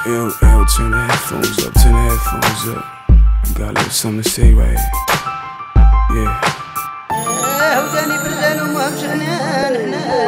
L, turn the headphones up, turn the headphones up. I got a little something to say right here. Yeah. وجاني برجال وما مش عنان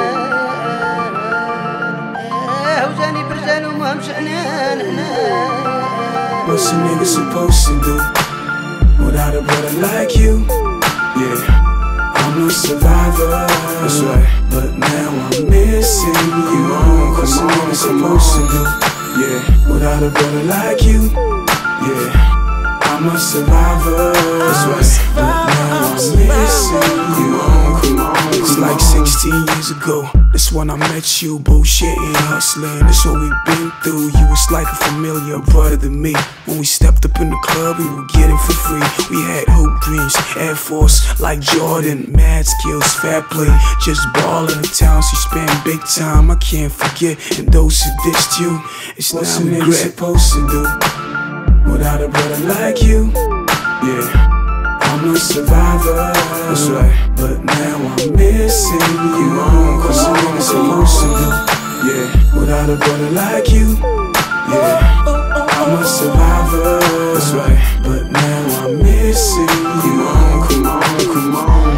وجاني برجال وما مش عنان. What's a nigga supposed to do without a brother like you? Yeah, I'm a survivor, that's right. But now I'm missing you. What's a nigga supposed to do? Yeah, without a brother like you? Yeah, I'm a survivor, that's right. But now I'm missing you. Come on, it's like 16 years ago. That's when I met you, bullshitting, hustling. That's what we've been through. You was like a familiar brother to me. When we stepped up in the club, we were getting for free. We had hoop dreams, Air Force like Jordan, mad skills, fair play, just ballin'. The towns you spent big time, I can't forget. And those who dissed you, it's not a nigga supposed to do without a brother like you. Yeah, I'm a survivor, that's right. But now I'm missing you. What's a nigga supposed to do? Yeah, without a brother like you. Yeah, I'm a survivor, that's right. But now I'm missing you. Come on, come on.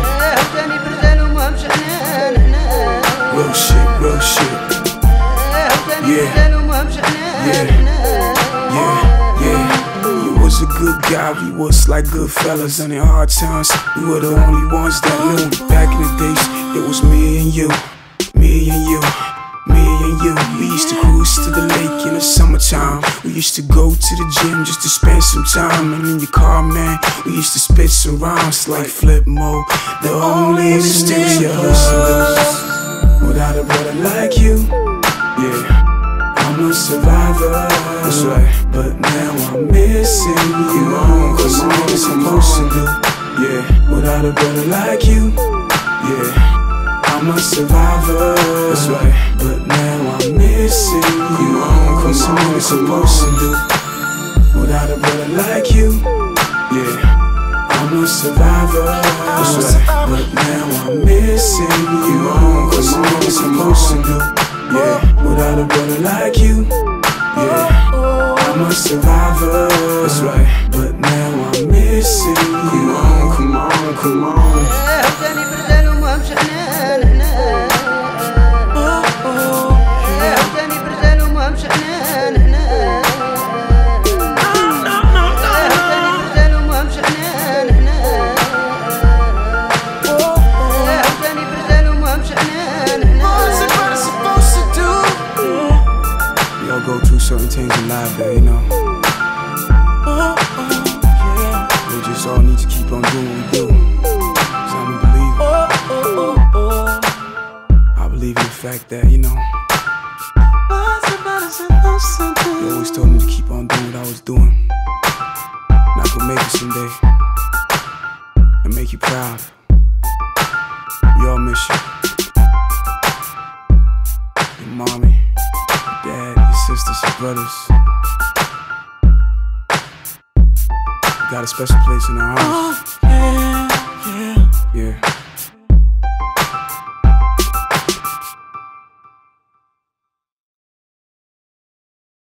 Real shit, real shit. Yeah, you was a good guy, we was like good fellas. And in hard times, we were the only ones that knew. Back in the days, it was me and you, me and you, me and you. We used to cruise to the lake in the summertime. We used to go to the gym just to spend some time. And in your car, man, we used to spit some rhymes like Flip Mode. The only mysterious without a brother like you. Yeah, I'm a survivor, that's right. But now I'm missing you. What's a nigga supposed to do? Yeah, without a brother like you. Yeah, I'm a survivor, that's right. But now I'm missing you. What's a nigga supposed to do without a brother like you? Yeah, I'm a survivor, that's right. But now I'm missing you. What's a nigga supposed to do? Yeah, without a brother like you. Yeah, I'm a survivor, that's right. But now I'm missing you. Come on, come on. Go through certain things in life that, you know, we just all need to keep on doing what we do. So I'm a believer. I believe in the fact that, you know, you always told me to keep on doing what I was doing. And I could make it someday and make you proud. We all miss you. Your mommy, your dad, your sisters, your brothers. You got a special place in our hearts. Yeah. Yeah.